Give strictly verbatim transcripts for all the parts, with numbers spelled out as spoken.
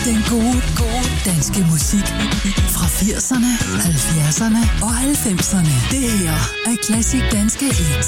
Den gode, gode danske musik fra firserne, halvfjerdserne og halvfemserne. Det her er Klassik Danske Hits.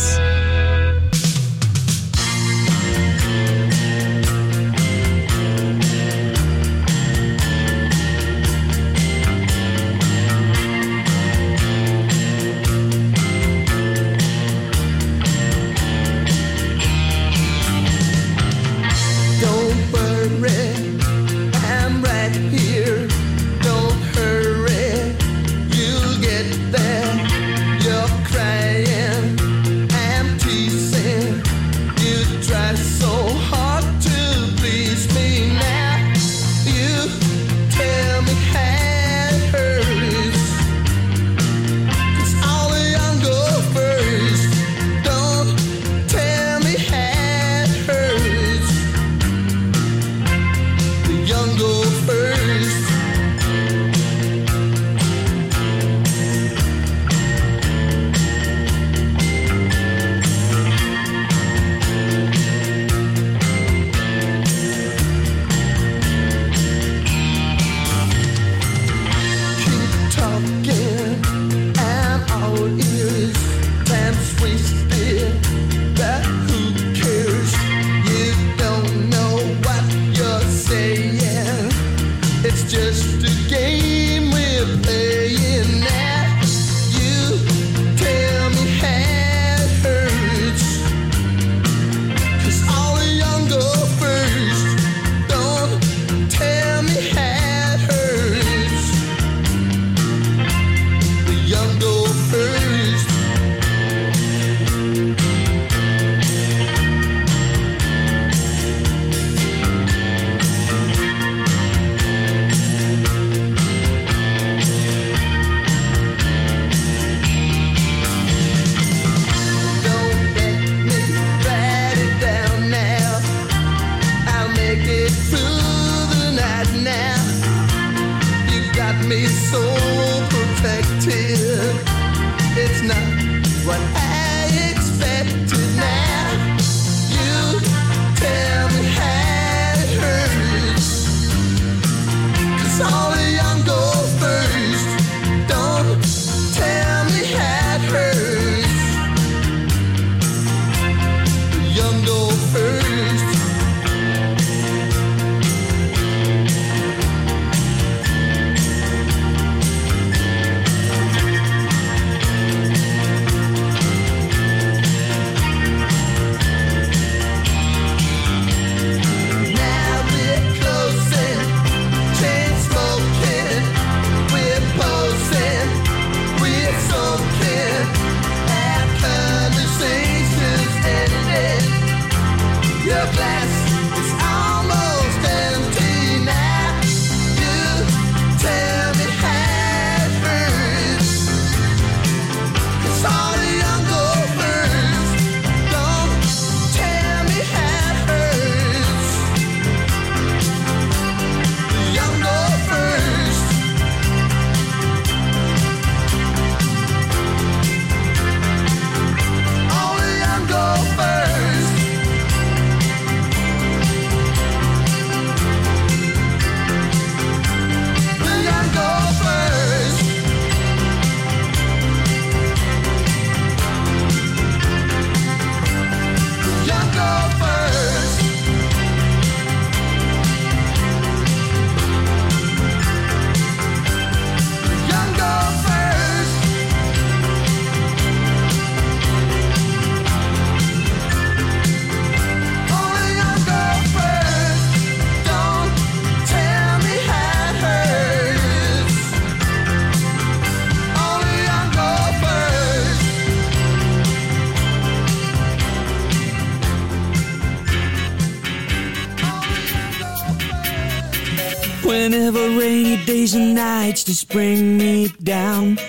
Whenever rainy days and nights just bring me down,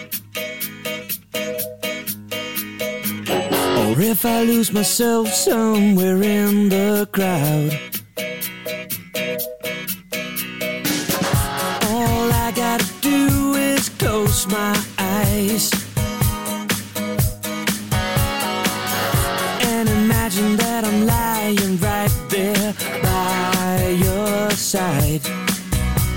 or if I lose myself somewhere in the crowd, all I gotta do is close my eyes and imagine that I'm lying right there by your side.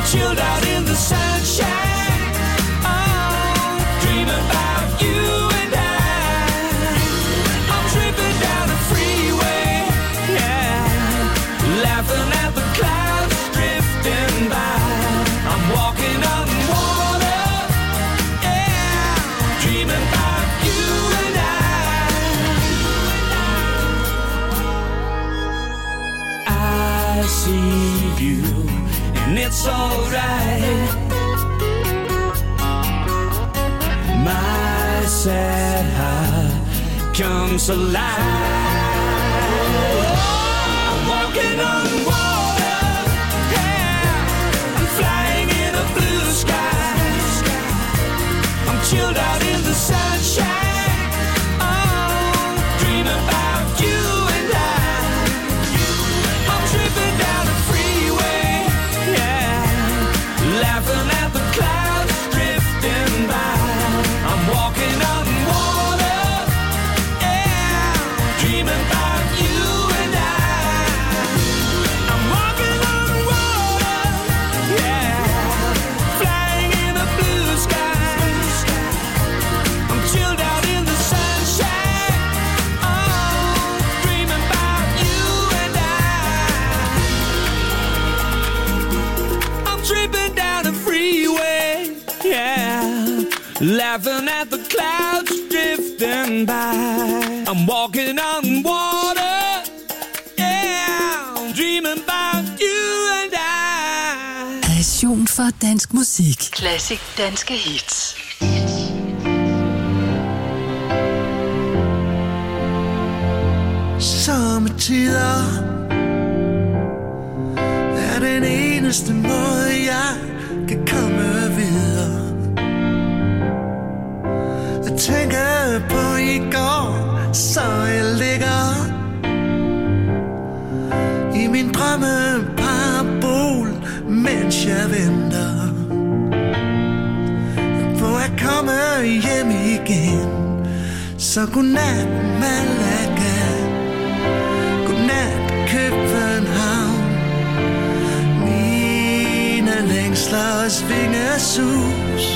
chilled out in the sunshine. Oh, dreaming about you and I. I'm tripping down the freeway, yeah, laughing at the clouds drifting by. I'm walking on water, yeah, dreaming about you and I. I see you, and it's alright. My sad heart comes alive. I'm walking on water, yeah, I'm flying in a blue sky. I'm chilled out in the sunshine. Oh, dreaming about you and I. I'm tripping down the freeway, yeah, laughing at the clouds drifting by. I'm walking on water, yeah, dreaming about you and I. I'm walking on water, yeah, flying in a blue sky. I'm chilled out in the sunshine. Oh, dreaming about you and I. I'm tripping down the freeway, yeah, laughing at the clouds drifting by. I'm walking on water, yeah, I'm dreaming about you and I. Passion for dansk musik. Klassisk danske hits. Sommetider er den eneste måde, jeg kan komme videre. Jeg tænker på i går, så jeg ligger i min drømmeparabol, mens jeg venter på at komme hjem igen. Så godnat Malaga, godnat København. Mine længsler og svingesus.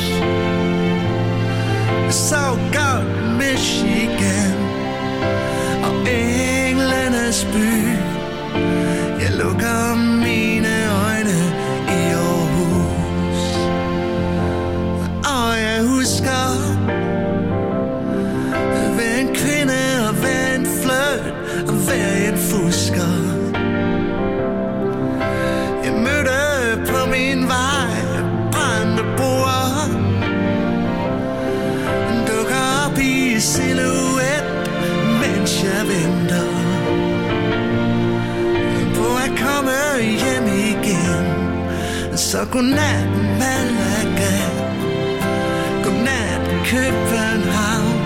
Så godt Michigan og englenes by. Jeg lukker mine øjne i Aarhus, og jeg husker hver en kvinde og hver en flirt og hver en fusker. Jeg mødte på min vej brændte bord, dukker op i silhuet, mens jeg venter på at komme hjem igen. Så godnat Malaga, godnat København.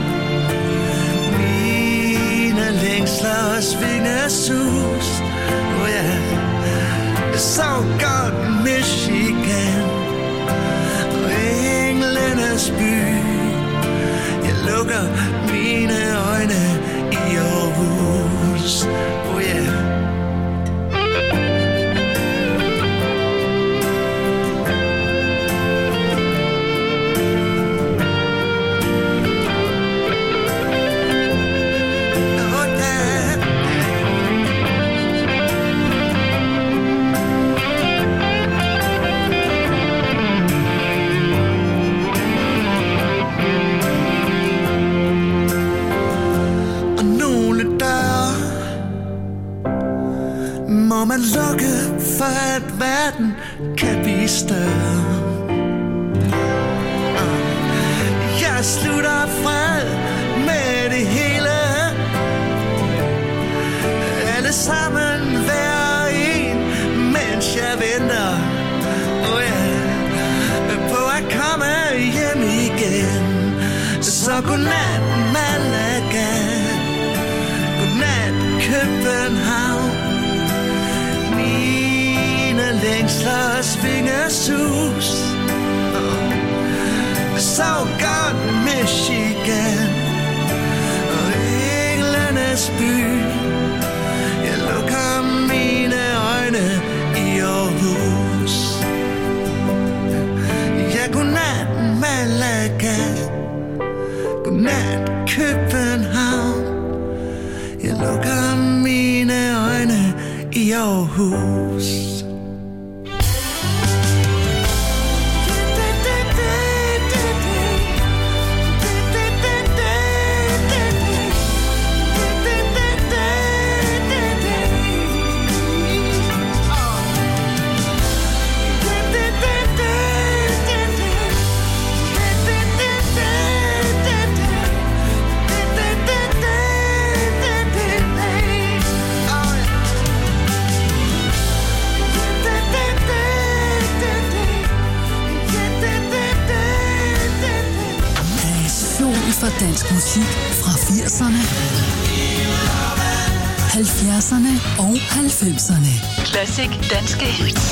Mine længsler og svingesus, oh ja, jeg så godt Michigan og englenes by. Jeg lukker mine øjne i Aarhus, oh ja. Må man lukke for at verden kan blive større. Jeg slutter fred med det hele. Alle sammen hver en, mens jeg venter, oh yeah, på at komme hjem igen. Så godnat Malaga, godnat København. Mine længsler svingesus, oh. Så godt Michigan og englenes by. Jeg lukker mine øjne i Aarhus. Malaga. Godnat København. Jeg lukker mine øjne i Aarhus. For dansk musik fra firserne, halvfjerdserne og halvfemserne. Classic danske hits.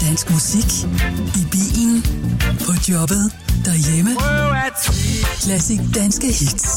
dansk musik. I bilen, på jobbet, derhjemme. Klassik danske hits.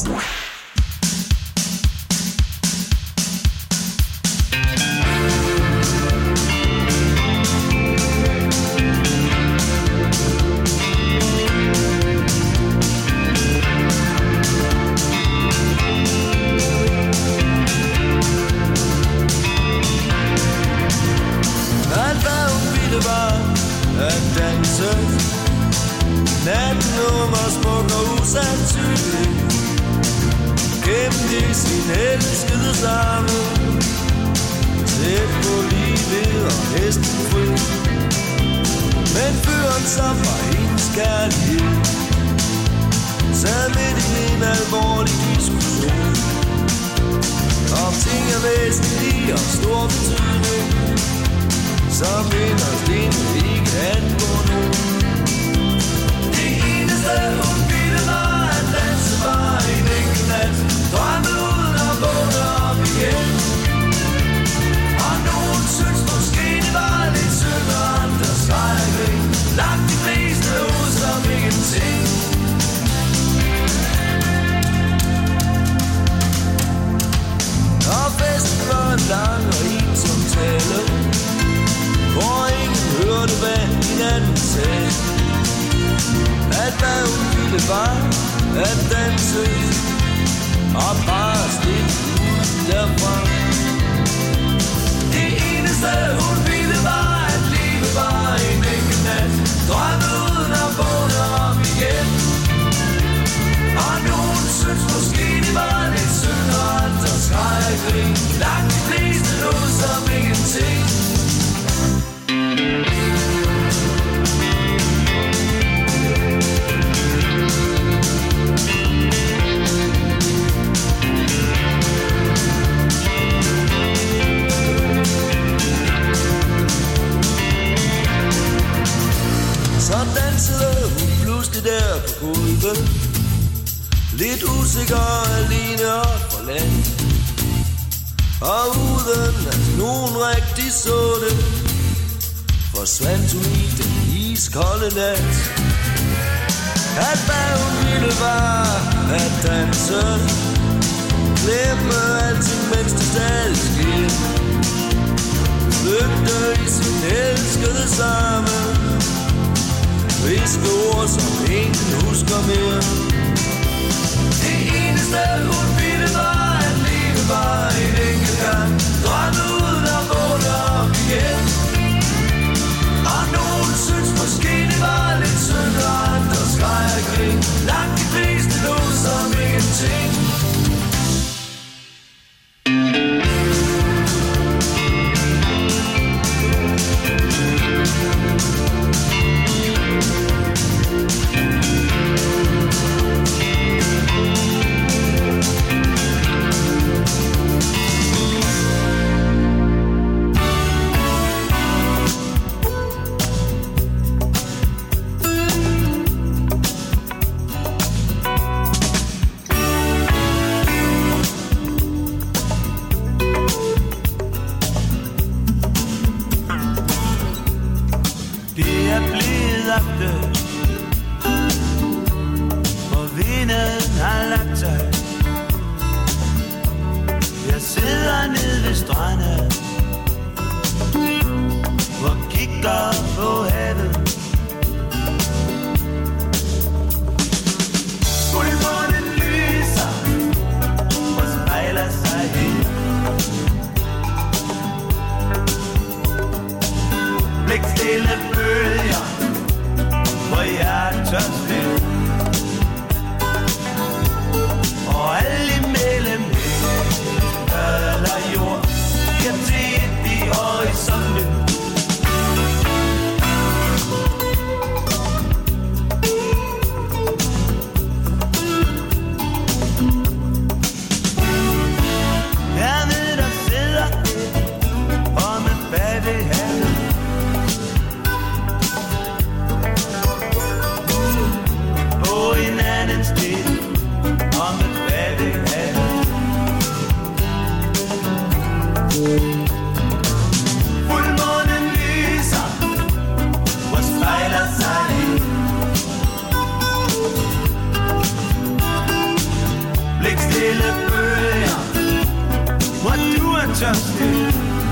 just it.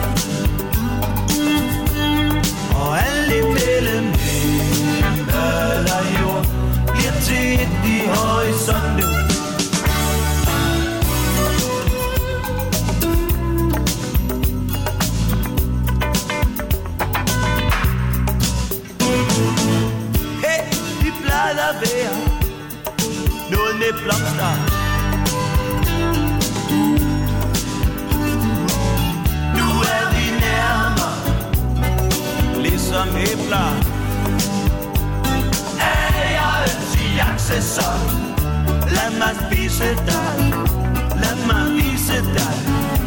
Og alt imellem himmel og jord bliver til et i horisonten. Hey, de plejer at være noget med blomster. Nu er vi nærmere, ligesom æbler. Er jeg en jagtsæson? Lad mig spise dig, lad mig vise dig.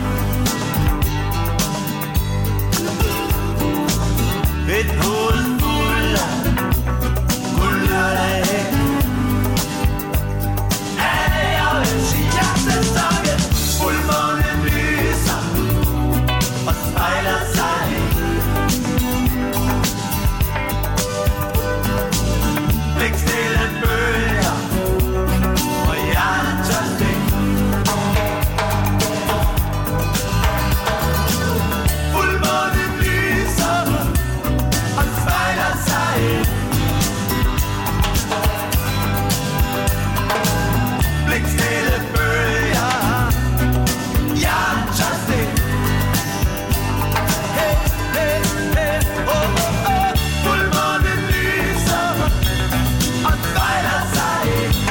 Et hoved fuld af guldlørdag. Er jeg en jagtsæson? Fuldmånen lyser og spejler sig. Blikstille bølger, og jeg er tørstig. Fuldmånen lyser og spejler sig. Blikstille bølger, jeg er tørstig. Hey, hey, hey, oh, oh, oh. Fuldmånen lyser og spejler sig.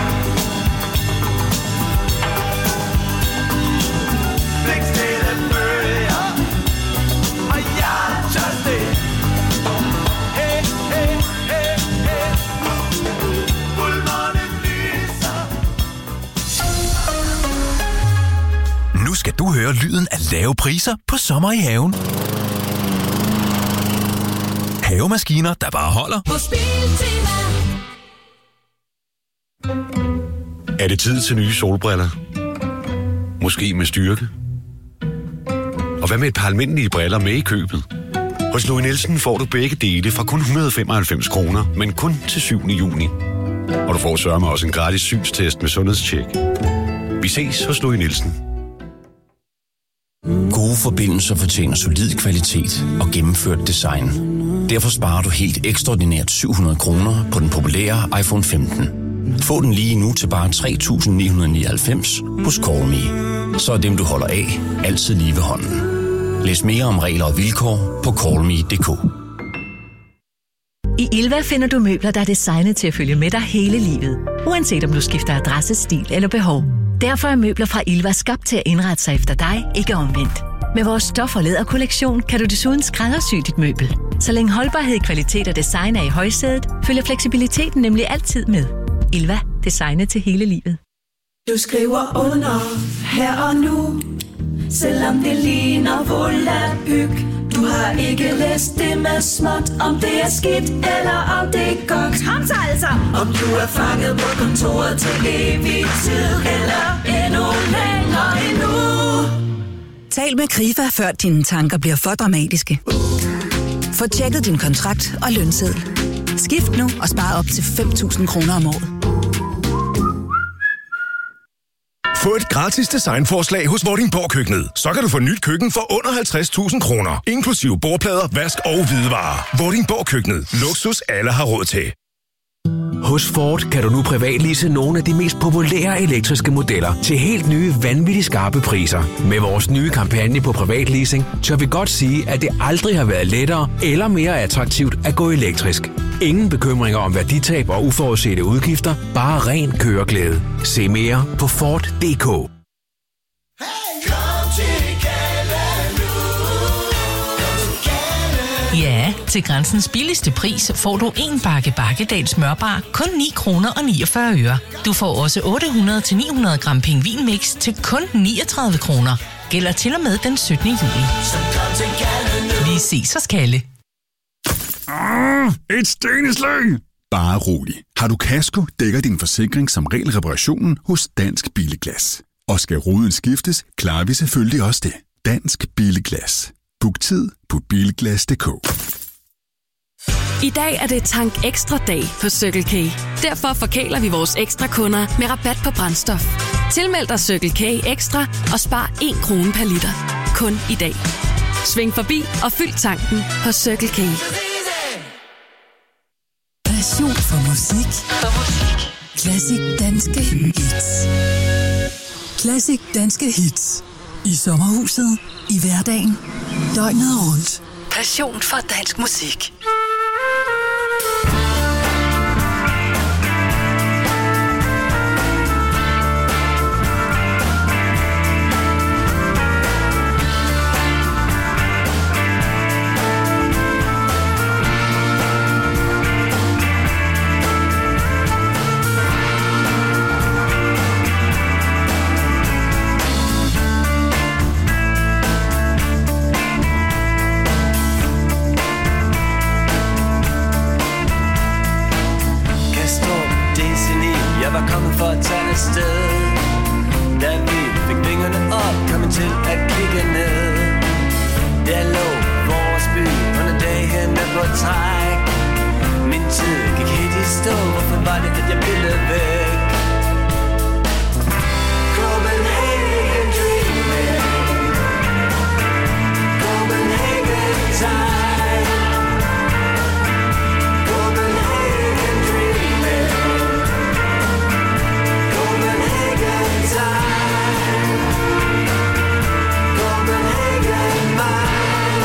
Blikstille bølger, og jeg er tørstig. Hey, hey, hey, hey. Fuldmånen lyser. Nu skal du høre lyden af lave priser på sommer i haven. Havemaskiner, der bare holder. På Biltema. Er det tid til nye solbriller? Måske med styrke? Og hvad med et par almindelige briller med i købet? Hos Louis Nielsen får du begge dele fra kun et hundrede og femoghalvfems kroner, men kun til syvende juni. Og du får sørme også en gratis synstest med sundhedstjek. Vi ses hos Louis Nielsen. Gode forbindelser fortjener solid kvalitet og gennemført design. Derfor sparer du helt ekstraordinært syv hundrede kroner på den populære iPhone femten. Få den lige nu til bare tre tusind ni hundrede nioghalvfems hos CallMe. Så er dem, du holder af, altid lige ved hånden. Læs mere om regler og vilkår på callme punktum d k. I Ilva finder du møbler, der er designet til at følge med dig hele livet. Uanset om du skifter adresse, stil eller behov. Derfor er møbler fra Ilva skabt til at indrette sig efter dig, ikke omvendt. Med vores stof- og læderkollektion kan du desuden skræddersy dit møbel. Så længe holdbarhed, kvalitet og design er i højsædet, følger fleksibiliteten nemlig altid med. Ilva. Designet til hele livet. Du skriver under her og nu, selvom det ligner volapyk. Du har ikke læst det med småt, om det er skidt eller om det er godt. Kom så altså! Om du er fanget på kontoret til evig tid, eller endnu længere endnu. Tal med Krifa, før dine tanker bliver for dramatiske. Få tjekket din kontrakt og lønseddel. Skift nu og spar op til fem tusind kroner om året. Få et gratis designforslag hos Vordingborg Køkkenet. Så kan du få nyt køkken for under halvtreds tusind kroner. Inklusive bordplader, vask og hvidevarer. Vordingborg Køkkenet. Luksus alle har råd til. Hos Ford kan du nu privatlease nogle af de mest populære elektriske modeller til helt nye, vanvittigt skarpe priser. Med vores nye kampagne på privatleasing, tør vi godt sige, at det aldrig har været lettere eller mere attraktivt at gå elektrisk. Ingen bekymringer om værditab og uforudsete udgifter, bare ren køreglæde. Se mere på Ford punktum d k. Ja, til Grænsens billigste pris får du en bakke Bakkedal smørbar kun ni kroner og niogfyrre øre. Du får også otte hundrede til ni hundrede gram pingvinmix til kun niogtredive kroner. Gælder til og med den syttende juli. Vi ses hos Kalle. Ah, et steneslag! Bare rolig. Har du kasko, dækker din forsikring som regel reparationen hos Dansk Billeglas. Og skal ruden skiftes, klarer vi selvfølgelig også det. Dansk Billeglas. Book tid på bilglas punktum d k. I dag er det Tank Ekstra dag hos Circle K. Derfor forkæler vi vores ekstra kunder med rabat på brændstof. Tilmeld dig Circle K Ekstra og spar en krone per liter. Kun i dag. Sving forbi og fyld tanken hos Circle K. Passion for musik. For musik. Klassik danske hits. Klassik danske hits. I sommerhuset, i hverdagen, døgnet rundt. Passion for dansk musik. For at tage afsted. Da vi fik vingerne op, kom vi til at kigge ned. Der lå vores by under dagene på træk. Min tid gik helt i stå. Hvorfor var det, at jeg ville væk? Copenhagen dreaming, Copenhagen time, Copenhagen dreaming, Copenhagen time, Copenhagen mind.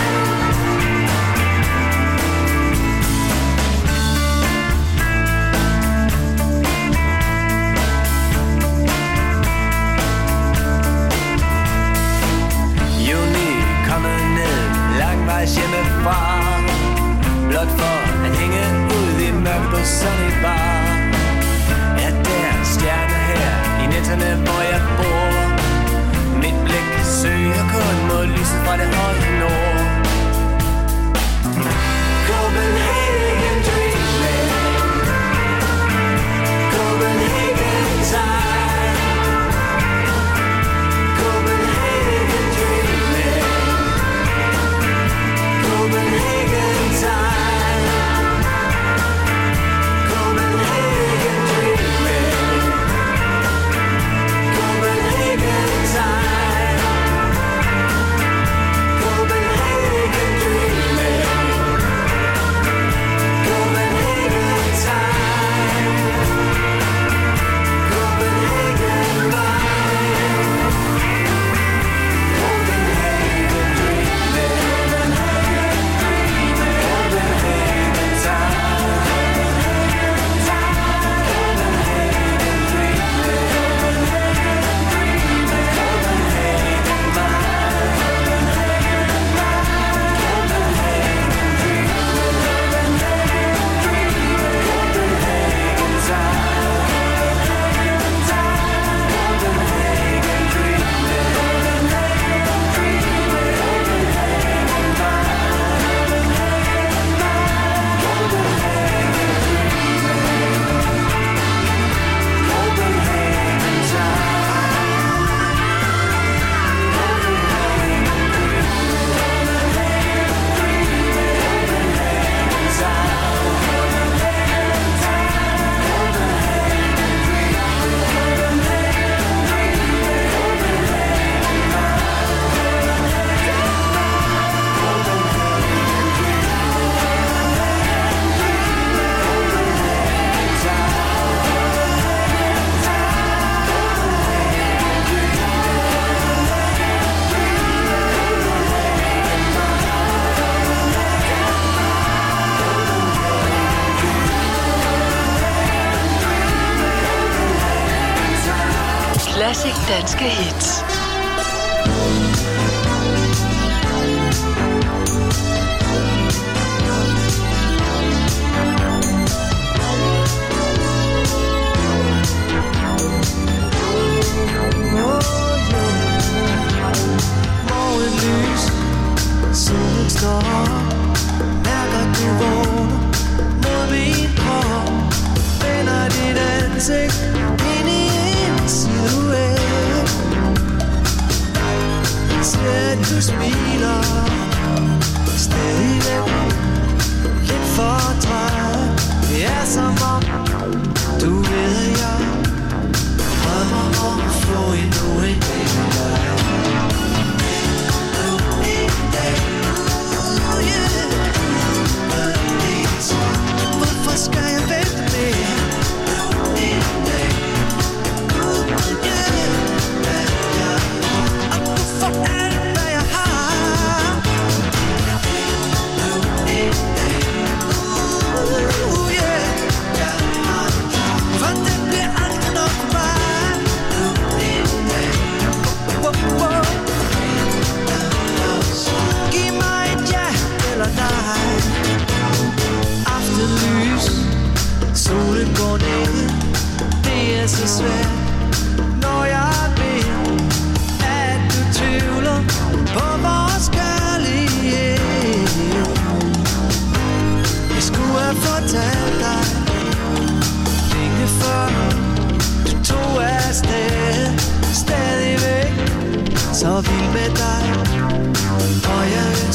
Juni kommer ned langvejs hjemmefra, blot for at hænge ud i mørket på Sunny Bar. Er der stjerner her i nætterne, hvor jeg bor? Mit blik søger kun mod lyset fra det høje nord. Copenhagen dreaming, Copenhagen time, Copenhagen dreaming, Copenhagen time, Copenhagen dreaming, Copenhagen time, Copenhagen dreaming, Copenhagen time, Copenhagen mind. Copenhagen dreaming, Copenhagen Klassik danske hits. Morgenlys, solen står op, mærker du vågner mod min krop, vender dit ansigt ind i en silhuet, ser du smiler, stadigvæk lidt for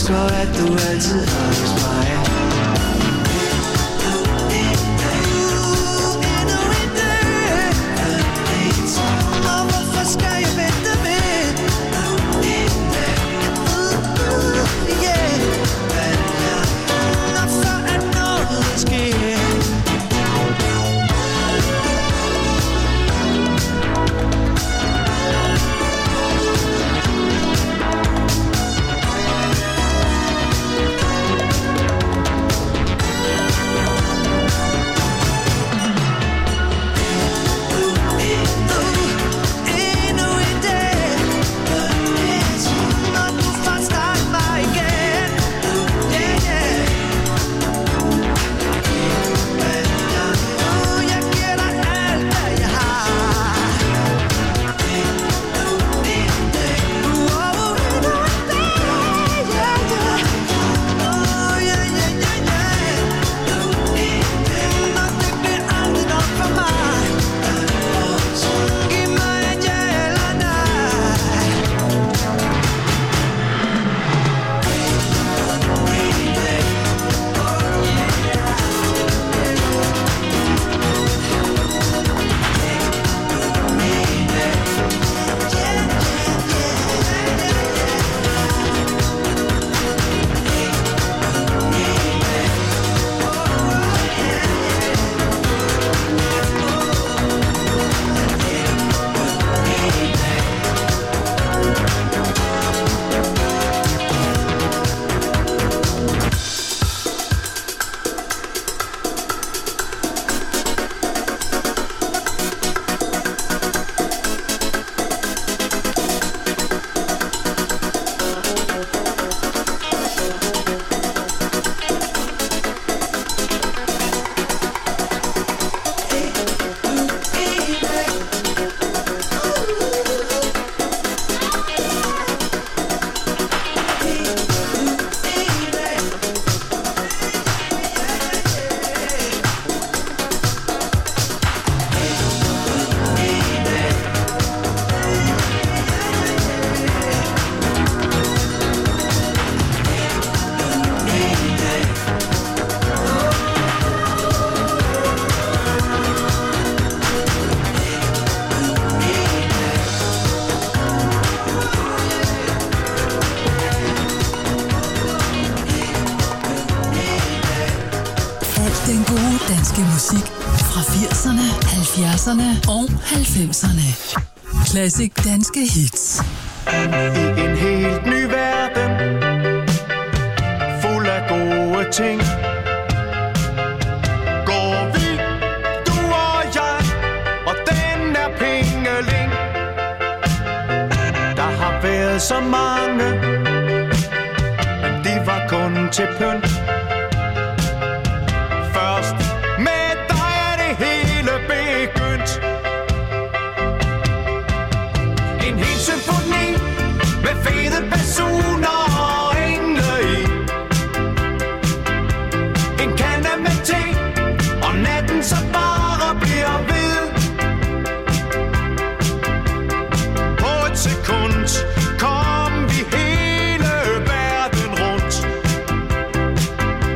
tror, at du altid er hos mig. Den gode danske musik fra firserne, halvfjerdserne og halvfemserne. Classic danske hits. I en helt ny verden, fuld af gode ting, går vi, du og jeg, og den er Pingelig. Der har været så mange, men de var kun til pynt. Først med dig er det hele begyndt. En hel symfoni med fede personer og engle i. En kande med te, og natten så bare bliver ved. På et sekund kom vi hele verden rundt.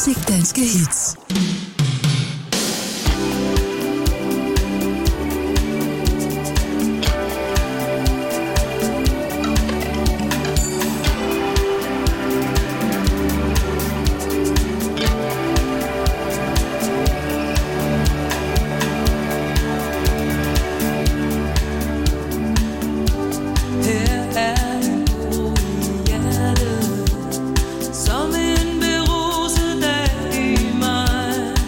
Classic danske hits. Som en beruset dag i maj.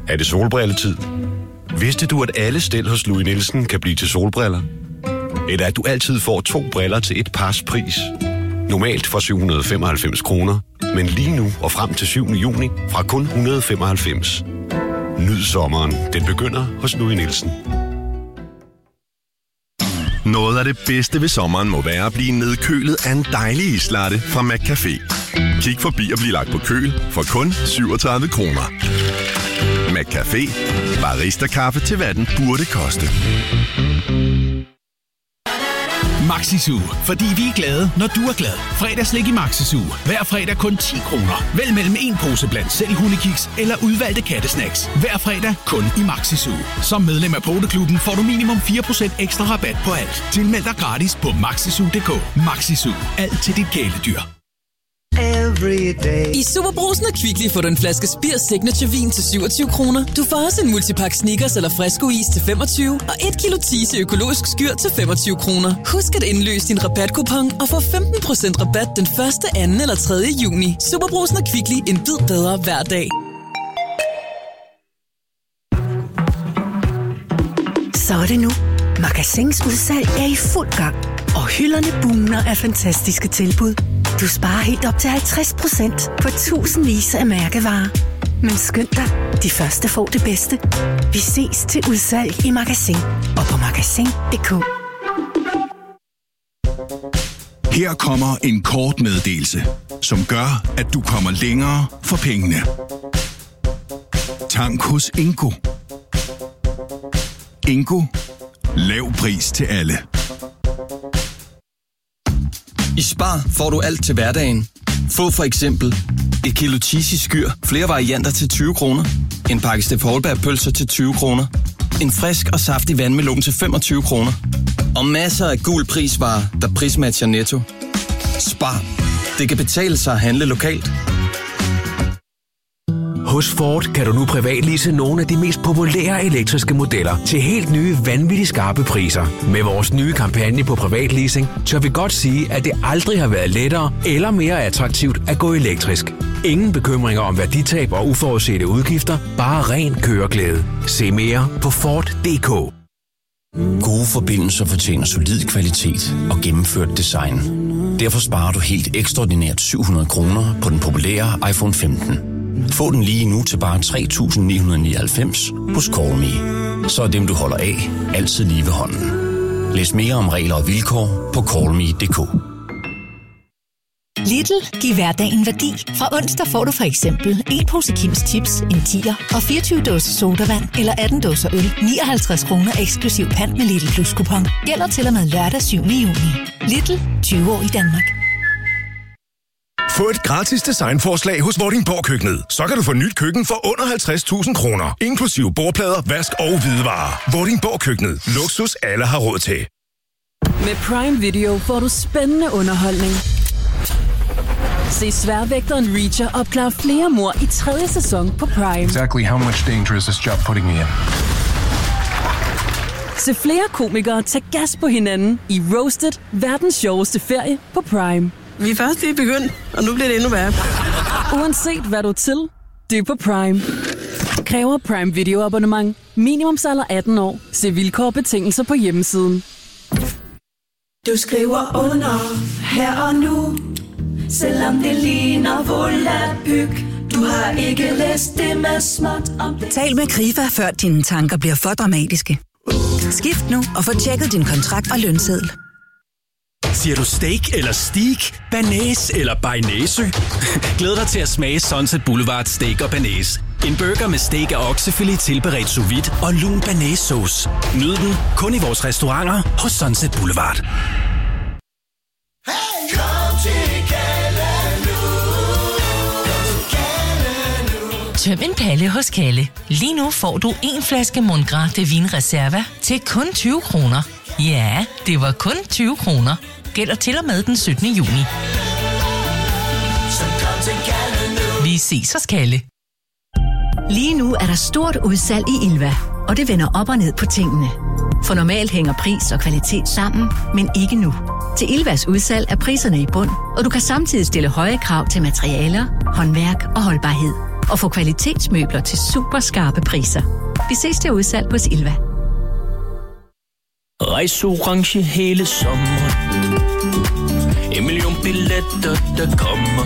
Er det solbrilletid? Vidste du, at alle stel hos Louis Nielsen kan blive til solbriller? Eller at du altid får to briller til et pars pris? Normalt for syv hundrede og femoghalvfems kroner, men lige nu og frem til syvende juni fra kun et hundrede og femoghalvfems. Nyd sommeren. Den begynder hos Louis Nielsen. Noget af det bedste ved sommeren må være at blive nedkølet af en dejlig islatte fra McCafé. Kig forbi og bliv lagt på køl for kun syvogtredive kroner. McCafé. Barista-kaffe til hvad den burde koste. Maxi-Zoo, fordi vi er glade, når du er glad. Fredagslik i Maxi-Zoo. Hver fredag kun ti kroner. Vælg mellem en pose blandt selv hundekiks eller udvalgte kattesnacks. Hver fredag kun i Maxi-Zoo. Som medlem af Poteklubben får du minimum fire procent ekstra rabat på alt. Tilmeld dig gratis på maxizoo punktum d k. Maxi-Zoo. Alt til dit kæledyr. I Superbrugsen og Kvickly får du en flaske Spir Signature vin til syvogtyve kroner. Du får også en multipakke Snickers eller Fresco-is til femogtyve og et kilo Tise økologisk skyr til femogtyve kroner. Husk at indløse din rabatkupon og få femten procent rabat den første, anden eller tredje juni. Superbrugsen og Kvickly. En bid bedre hver dag. Så er det nu. Magasins udsalg er i fuld gang, og hylderne bugner af fantastiske tilbud. Du sparer helt op til halvtreds procent på tusindvis af mærkevarer. Men skynd dig, de første får det bedste. Vi ses til udsalg i Magasin og på magasin punktum d k. Her kommer en kort meddelelse, som gør, at du kommer længere for pengene. Tank hos Ingo. Ingo. Lav pris til alle. I Spar får du alt til hverdagen. Få for eksempel et kilo Tisi skyr, flere varianter til tyve kroner. En pakke Steff Holberg pølser til tyve kroner. En frisk og saftig vandmelon til femogtyve kroner. Og masser af gul prisvarer, der prismatcher Netto. Spar. Det kan betale sig at handle lokalt. Hos Ford kan du nu privatlease nogle af de mest populære elektriske modeller til helt nye, vanvittigt skarpe priser. Med vores nye kampagne på privatleasing, tør vi godt sige, at det aldrig har været lettere eller mere attraktivt at gå elektrisk. Ingen bekymringer om værditab og uforudsete udgifter, bare ren køreglæde. Se mere på Ford punktum d k. Gode forbindelser fortjener solid kvalitet og gennemført design. Derfor sparer du helt ekstraordinært syv hundrede kroner på den populære iPhone femten. Få den lige nu til bare tre tusind ni hundrede og nioghalvfems hos Call Me. Så er dem, du holder af, altid lige ved hånden. Læs mere om regler og vilkår på call me punktum d k. Lidl giver hverdagen værdi. Fra onsdag får du for eksempel en pose Kims Chips, en tier og fireogtyve dåser sodavand eller atten dåser øl. nioghalvtreds kroner eksklusiv pant med Lidl Plus kupon. Gælder til og med lørdag syvende juni. Lidl, tyve år i Danmark. Få et gratis designforslag hos Vordingborg Køkkenet. Så kan du få nyt køkken for under halvtreds tusind kroner. Inklusiv bordplader, vask og hvidevarer. Vordingborg Køkkenet. Luksus alle har råd til. Med Prime Video får du spændende underholdning. Se Sværvægteren Reacher opklare flere mord i tredje sæson på Prime. Exactly how much danger is this job putting me in? Se flere komikere tage gas på hinanden i Roasted, verdens sjoveste ferie på Prime. Vi er først lige begyndt, og nu bliver det endnu værre. Uanset hvad du er til, det er på Prime. Kræver Prime Video abonnement. Minimumsalder atten år. Se vilkår og betingelser på hjemmesiden. Du skriver under her og nu, selvom det ligner volapyk. Du har ikke læst det med småt om det. Tal med Krifa, før dine tanker bliver for dramatiske. Skift nu og få tjekket din kontrakt og lønseddel. Siger du steak eller steak, banæs eller bearnaisesø? Glæd dig til at smage Sunset Boulevard Steak og Banæs. En burger med steak og oksefilet tilberedt sous vide og lun banæssauce. Nyd den kun i vores restauranter hos Sunset Boulevard. Tøm en palle hos Kalle. Lige nu får du en flaske Mongrain de Vin Reserva til kun tyve kroner. Ja, det var kun tyve kroner. Gælder til og med den syttende juni. Vi ses hos Kalle. Lige nu er der stort udsalg i Ilva, og det vender op og ned på tingene. For normalt hænger pris og kvalitet sammen, men ikke nu. Til Ilvas udsalg er priserne i bund, og du kan samtidig stille høje krav til materialer, håndværk og holdbarhed. og få kvalitetsmøbler til super skarpe priser. Vi ses til udsalg hos Ilva. Rejs orange hele sommer. En million billetter, der kommer.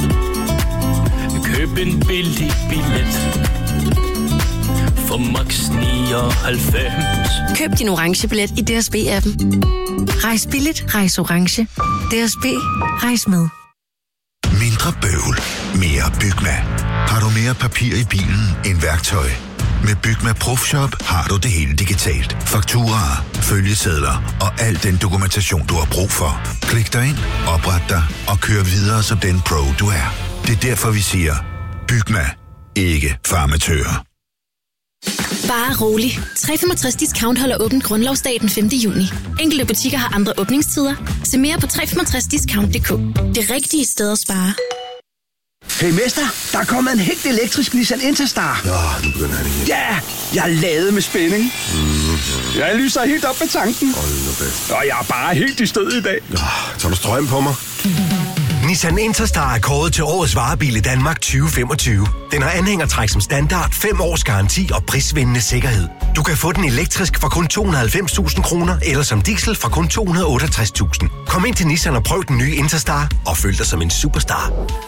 Køb en billig billet for max nioghalvfems. Køb din orange billet i D S B-appen. Rejs billigt, rejs orange. D S B, rejs med. Mindre bøvl, mere Bygma. Har du mere papir i bilen end værktøj? Med Bygma ProFshop har du det hele digitalt. Fakturaer, følgesedler og al den dokumentation, du har brug for. Klik dig ind, opret dig og kør videre som den pro, du er. Det er derfor, vi siger, Bygma, ikke farmatører. Bare rolig. tre komma femogtres discount holder åbent grundlovsdag den femte juni. Enkelte butikker har andre åbningstider. Se mere på tre komma femogtres discount punktum d k. Det rigtige sted at spare. Hey mester, der er kommet en helt elektrisk Nissan Interstar. Ja, nu begynder han igen. Ja, jeg er ladet med spænding. Mm, jeg lyser helt op med tanken. Hold nu fast. Og jeg er bare helt i stød i dag. Ja, tager du strøm på mig? Nissan Interstar er kåret til årets varebil i Danmark tyve femogtyve. Den har anhængertræk som standard, fem års garanti og prisvindende sikkerhed. Du kan få den elektrisk for kun to hundrede og halvfems tusind kroner, eller som diesel for kun to hundrede og otteogtres tusind. Kom ind til Nissan og prøv den nye Interstar, og føl dig som en superstar.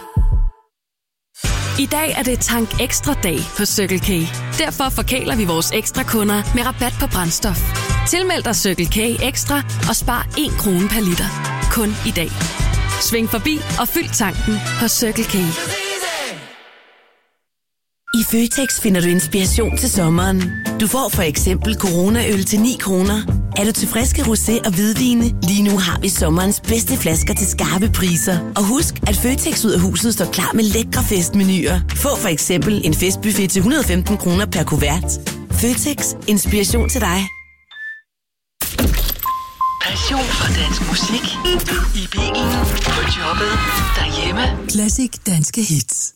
I dag er det Tank Ekstra dag hos Circle K. Derfor forkæler vi vores ekstra kunder med rabat på brændstof. Tilmeld dig Circle K Ekstra og spar en krone per liter. Kun i dag. Sving forbi og fyld tanken hos Circle K. I Føtex finder du inspiration til sommeren. Du får for eksempel Corona-øl til ni kroner. Er du til friske rosé og hvidvine? Lige nu har vi sommerens bedste flasker til skarpe priser. Og husk, at Føtex ud af huset står klar med lækre festmenuer. Få for eksempel en festbuffet til et hundrede og femten kroner per kuvert. Føtex. Inspiration til dig. Passion for dansk musik. I bilen, på jobbet, derhjemme. Classic danske hits.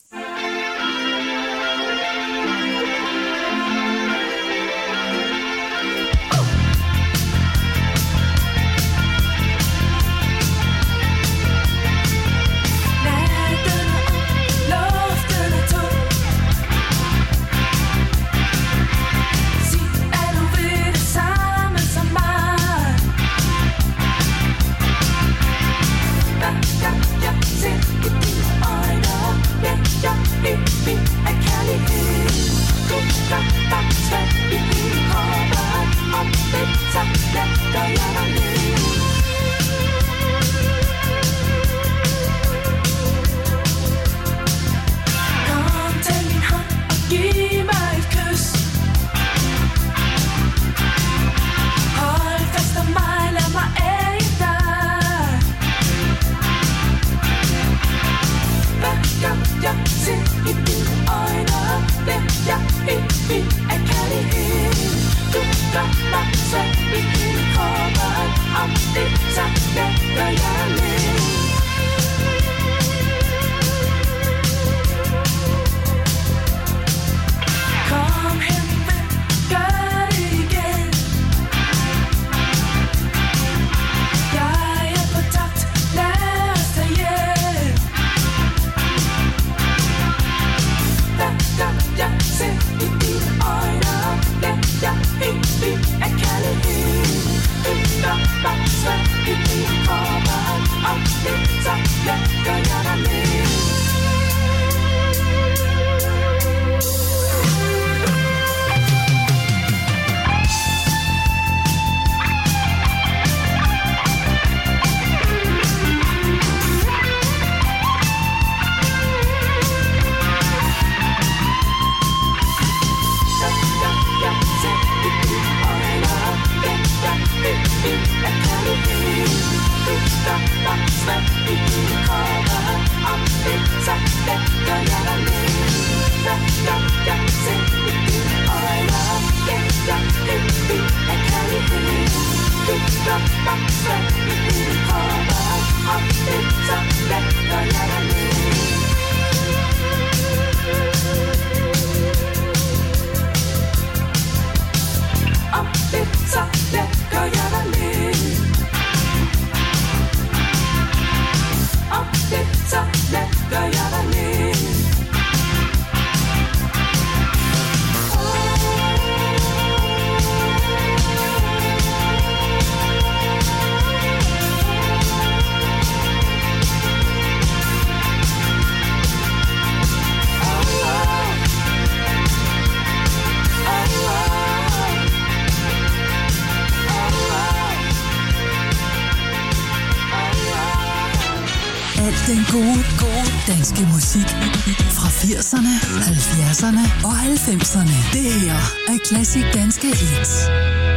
Jeg gode, gode danske musik fra firserne, halvfjerdserne og halvfemserne. Det her er Classic Danske Hits.